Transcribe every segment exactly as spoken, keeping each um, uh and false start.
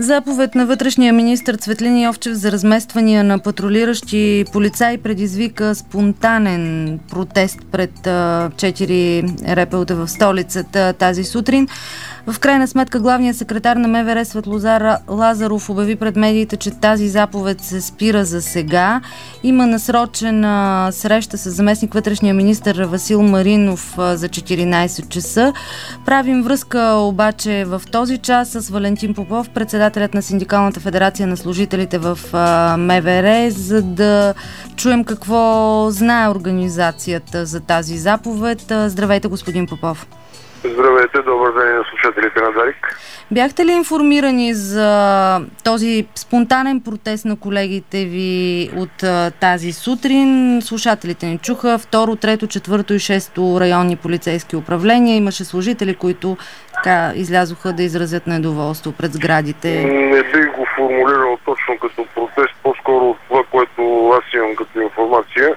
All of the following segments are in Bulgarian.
Заповед на вътрешния министър Цветлин Йовчев за размествания на патрулиращи полицаи предизвика спонтанен протест пред четири РПУ-та в столицата тази сутрин. В крайна сметка главният секретар на МВР Светлозар Лазаров обяви пред медиите, че тази заповед се спира за сега. Има насрочена среща с заместник вътрешния министър Васил Маринов за четиринайсет часа. Правим връзка обаче в този час с Валентин Попов, председателят на Синдикалната федерация на служителите в МВР, за да чуем какво знае организацията за тази заповед. Здравейте, господин Попов. Здравейте, добър ден на слушателите на Дарик. Бяхте ли информирани за този спонтанен протест на колегите ви от а, тази сутрин? Слушателите ни чуха второ, трето, четвърто и шесто районни полицейски управления. Имаше служители, които така излязоха да изразят недоволство пред сградите. Не бих го формулирал точно като протест, по-скоро от това, което аз имам като информация.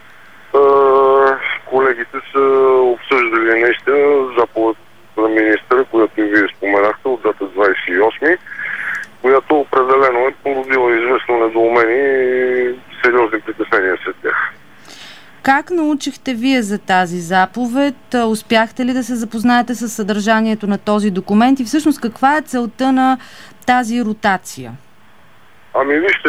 Колегите са обсъждали наистина заповед на министъра, която и вие споменахте, от дата двайсет и осми, която определено е породила известно недоумение и сериозни притеснения след тях. Как научихте вие за тази заповед? Успяхте ли да се запознаете с съдържанието на този документ и всъщност каква е целта на тази ротация? Ами вижте,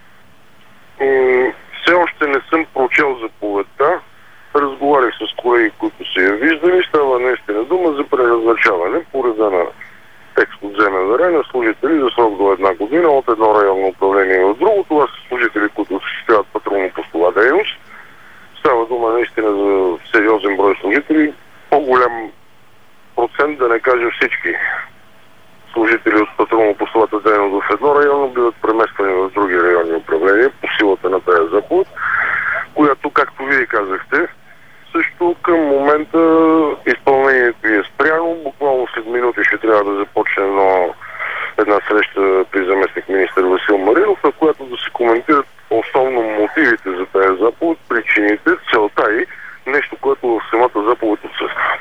м- все още не съм прочел заповедта. Разговарях с колеги, които са я виждали. Става наистина дума за преназначаване по реда на текст от ЗМВР на служители за срок до една година от едно районно управление в друго. Това са служители, които осъществяват патрулно-постова дейност. Става дума наистина за сериозен брой служители. По-голям процент, да не кажа всички служители от патрулно-постовата дейност в едно районно биват премествани в други районни управления по силата на тази заповед, която, както вие казахте, също към момента изпълнението е спряно. Буквално след минути ще трябва да започне едно, една среща при заместник министър Васил Маринов, на която да се коментират основно мотивите за тази заповед, причините, целта и нещо, което в самата заповед отсъства.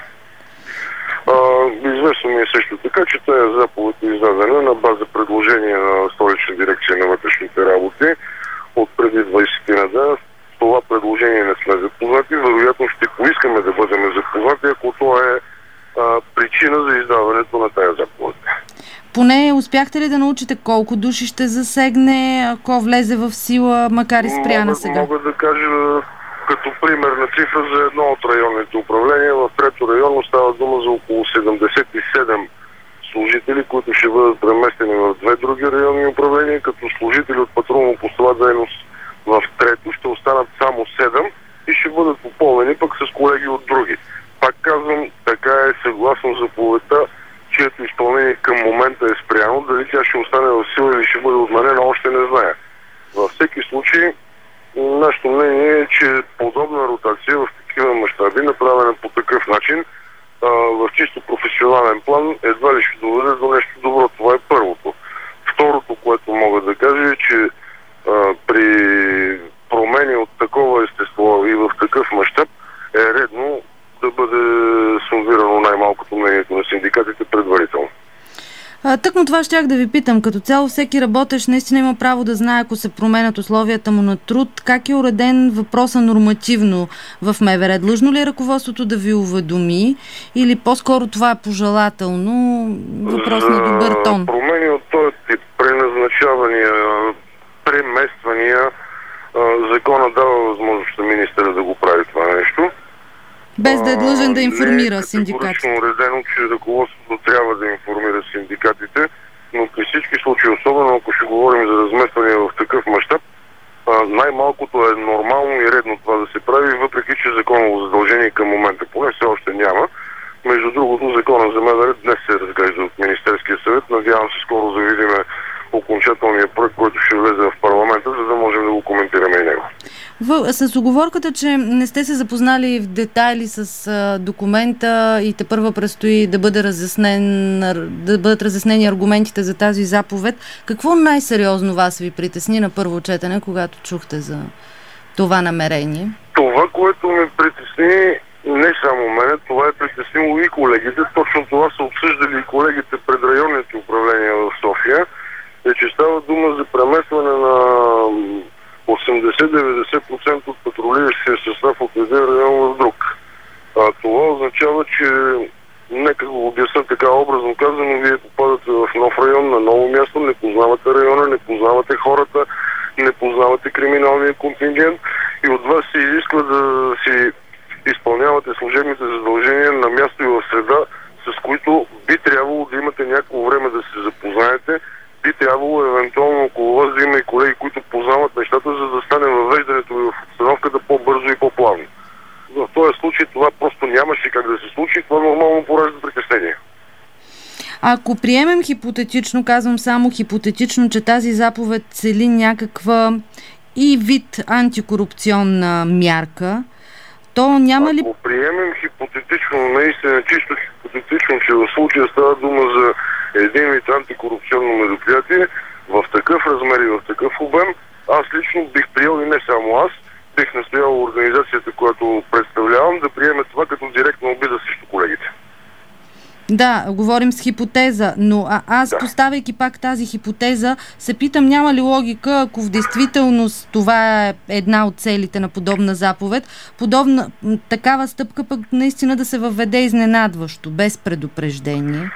Известно ми е също така, че тази заповед е издадена на база предложение на Столична дирекция на вътрешните работи от преди двайсет на дена. Това предложение не сме запознати, вероятно ще поискаме да бъдем запознати, ако това е а, причина за издаването на тази заповед. Поне успяхте ли да научите колко души ще засегне, ако влезе в сила, макар и спряна сега? Мога да кажа като пример на цифра за едно от районните управления. В трето районно става дума за около седемдесет и седем служители, които ще бъдат преместени в две други районни управления, като служители от патрулно-постова дейност в трето ще останат само седем и ще бъдат попълнени пък с колеги от други. Пак казвам, така е съгласно заповедта, чието изпълнение към момента е спряно. Дали тя ще остане в сила или ще бъде отменена, още не знае. Във всеки случай, нашето мнение е, че подобна ротация в такива мащаби, направена по такъв начин, в чисто професионален план, едва ли ще доведе до нещо добро. Това е първото. Второто, което мога да кажа е, че а, при промени от такова естество и в такъв мащаб е редно да бъде сумвирано най-малкото мнението на синдикатите предварително. Тъкмо това щях да ви питам. Като цяло всеки работещ наистина има право да знае, ако се променят условията му на труд. Как е уреден въпроса нормативно в МВР? Длъжно ли е ръководството да ви уведоми или по-скоро това е пожелателно? Въпрос на добър тон. Промени от този тип, преназначавания, премествания, закона дава възможност на министъра да го прави това нещо. Без да е длъжен да информира синдикатите. Не е категорично уредено, че ръководството трябва да информира синдикатите, но при всички случаи, особено ако ще говорим за разместване в такъв мащаб, най-малкото е нормално и редно това да се прави, въпреки че законово задължение към момента поне все още няма. Между другото, закона за МВР днес се разглежда от Министерския съвет. Надявам се скоро да видим окончателния проект, който ще влезе в парламента, за да можем да го коментираме и него. В, с уговорката, че не сте се запознали в детайли с а, документа и тепърва предстои да, бъде разяснен, да бъдат разяснени аргументите за тази заповед, какво най-сериозно вас ви притесни на първо четене, когато чухте за това намерение? Това, което ме притесни, не само мене, това е притеснило и колегите. Точно това са обсъждали и колегите пред районните управления в София. е, че става дума за преместване на осемдесет до деветдесет процента от патрулиращия състав от един район в друг. А, това означава, че нека го обясня така образно казано, вие попадате в нов район, на ново място, не познавате района, не познавате хората, не познавате криминалния контингент и от вас се изисква да си изпълнявате служебните задължения на място и в среда, с които би трябвало да имате някакво време да се запознаете, би трябвало евентуално около вас да има и колеги, които познават нещата, за да стане въвеждането ви в обстановката по-бързо и по-плавно. В този случай това просто нямаше как да се случи, това нормално поражда притеснение. Ако приемем хипотетично, казвам само хипотетично, че тази заповед цели някаква и вид антикорупционна мярка, то няма ли... Ако приемем хипотетично, наистина чисто хипотетично, че в случая става дума за един вид антикорупционно мероприятие, в такъв размер и в такъв обем, аз лично бих приел и не само аз, бих настоял организацията, която представлявам, да приеме това като директна обида срещу колегите. Да, говорим с хипотеза, но а, аз, да. Поставяйки пак тази хипотеза, се питам, няма ли логика, ако в действителност това е една от целите на подобна заповед, подобна такава стъпка пък наистина да се въведе изненадващо, без предупреждение?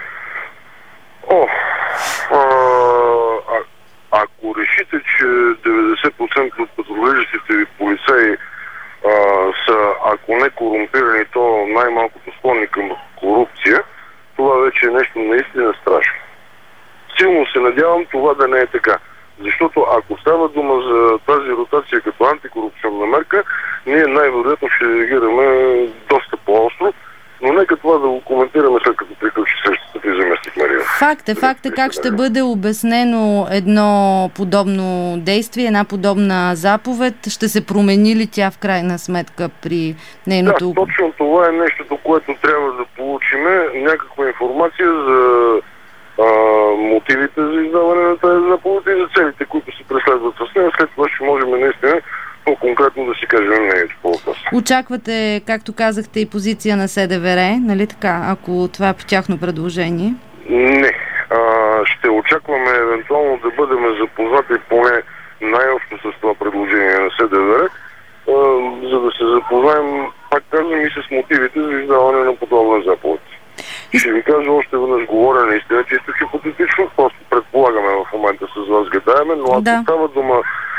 О, а, а, ако решите, че деветдесет процента от патрулиращите ви полицаи а, са, ако не корумпирани, то най-малкото склонни към корупция, това вече е нещо наистина страшно. Силно се надявам това да не е така. Защото ако става дума за тази ротация като антикорупционна мерка, ние най-вероятно ще реагираме доста по-остро, но нека това да го коментираме след като приключи срещата при заместник Мария. Факт е, факт е как ще бъде обяснено едно подобно действие, една подобна заповед. Ще се промени ли тя в крайна сметка при нейното... Да, точно това е нещото, което трябва да получиме. Някаква информация за а, мотивите за издаване на тази заповед и за целите, които се преследват с нея. След това ще можем наистина по-конкретно да си кажем мнението по въпроса. Очаквате, както казахте, и позиция на СДВР, нали така, ако това е по тяхно предложение? Не. А, ще очакваме евентуално да бъдем запознати поне най-общо с това предложение на СДВР, а, за да се запознаем, пак казвам, и с мотивите за издаване на подобна заповед. Ще ви кажа още веднъж, говоря наистина чисто хипотетично, просто предполагаме в момента с вас гадаеме, но ако да. става дума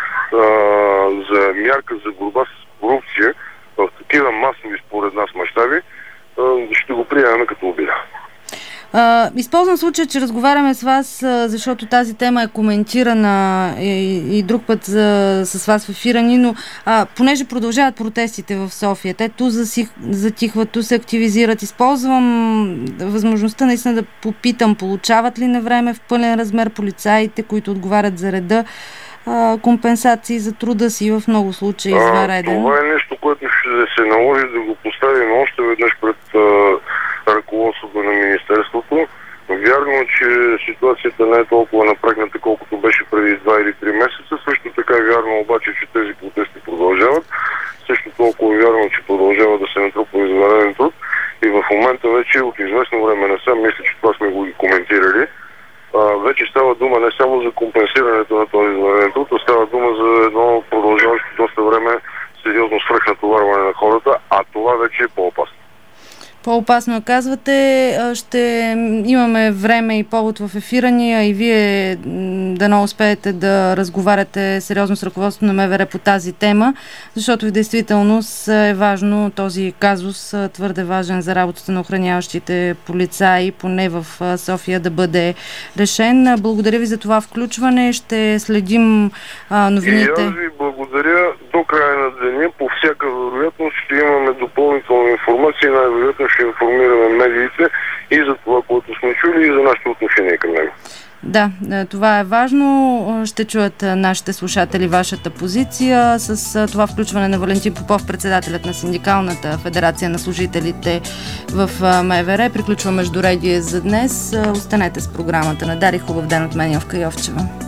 Uh, за мярка за борба с корупция в такива масови според нас мащаби, uh, ще го приемем като обида. Uh, използвам случая, че разговаряме с вас, uh, защото тази тема е коментирана и, и друг път за, с вас в ефира ни, но uh, понеже продължават протестите в София, те ту засих, затихват, ту се активизират. Използвам възможността наистина да попитам, получават ли на време в пълен размер полицаите, които отговарят за реда, компенсации за труда си, в много случаи извънреден? Това е нещо, което ще се наложи да го поставим още веднъж пред а, ръководството на Министерството. Вярно е, че ситуацията не е толкова напрегната, колкото беше преди два или три месеца. Също така е вярно обаче, че тези протести продължават. Също толкова е вярно, че продължава да се натрупва извънреден труд. И в момента вече от известно време насам, мисля, че това сме го и коментирали, Uh, вече става дума не само за компенсирането на този извънреден труд, а става дума за едно продължаващо доста време сериозно свръхнатоварване на хората, а това вече е по-опасно. По-опасно казвате, ще имаме време и повод в ефира ни, а и вие дано успеете да разговаряте сериозно с ръководството на МВР по тази тема, защото в действителност е важно този казус, твърде важен за работата на охраняващите полицаи, поне в София, да бъде решен. Благодаря ви за това включване, ще следим а, новините. И аз ви благодаря. До края на деня, по всяка вероятност, ще имаме допълнителна информация и най-вероятно ще информираме медиите и за това, което сме чули, и за нашето отношение към него. Да, това е важно. Ще чуят нашите слушатели вашата позиция. С това включване на Валентин Попов, председателят на Синдикалната федерация на служителите в МВР. Приключва Междуредие за днес. Останете с програмата на Дари. Хубав ден от мен, Йовка Йовчева.